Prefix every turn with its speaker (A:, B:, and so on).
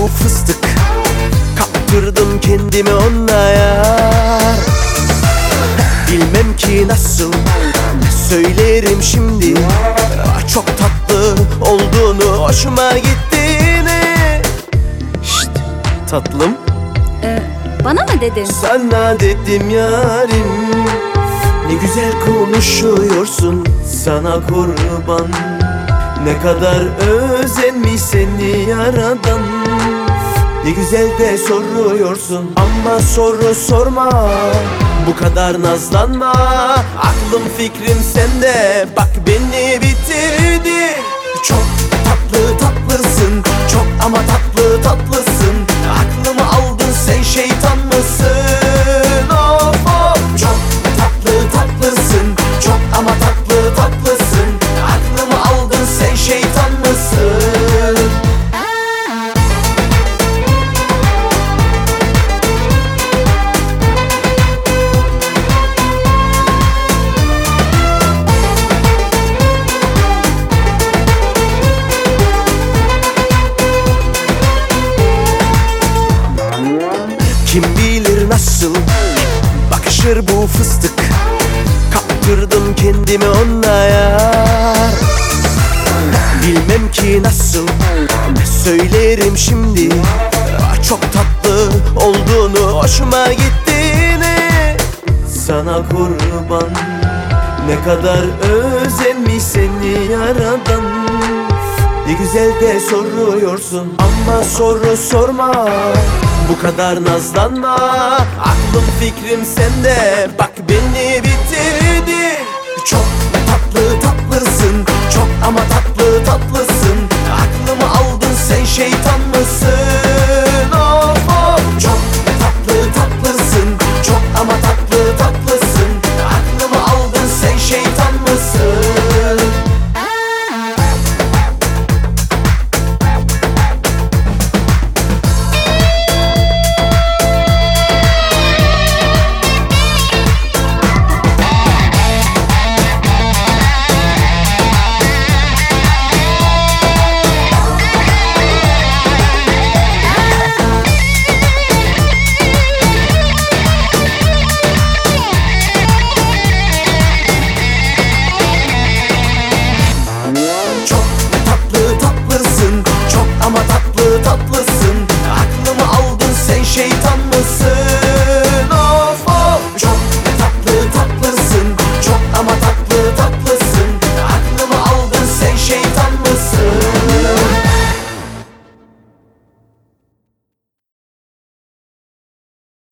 A: fıstık, kaptırdım kendimi ona yar. Bilmem ki nasıl söylerim şimdi, çok tatlı olduğunu, hoşuma gittiğini. Şşt tatlım,
B: Bana mı dedin?
A: sana dedim yarim. Ne güzel konuşuyorsun, sana kurban. Ne kadar özenmiş seni yaradan. Ne güzel de soruyorsun ama soru sorma, bu kadar nazlanma. Aklım fikrim sende, bak beni bitirdi. Çok tatlı tatlısın, çok ama tatlı tatlısın. Aklımı aldın, sen şeytan mısın? Of of. Çok tatlı tatlısın, çok ama tatlı tatlısın. Aklımı aldın, sen şeytan mısın? Kim bilir nasıl bakışır bu fıstık, kaptırdım kendimi ona yar. Bilmem ki nasıl söylerim şimdi, çok tatlı olduğunu, hoşuma gittiğini. Sana kurban, ne kadar özenmiş seni yaradan. Ne güzel de soruyorsun ama soru sorma, bu kadar nazlanma. Aklım fikrim sende, bak beni bitirdi. Çok tatlı tatlısın, çok ama tatlı tatlısın. Aklımı aldın, sen şeytan mısın?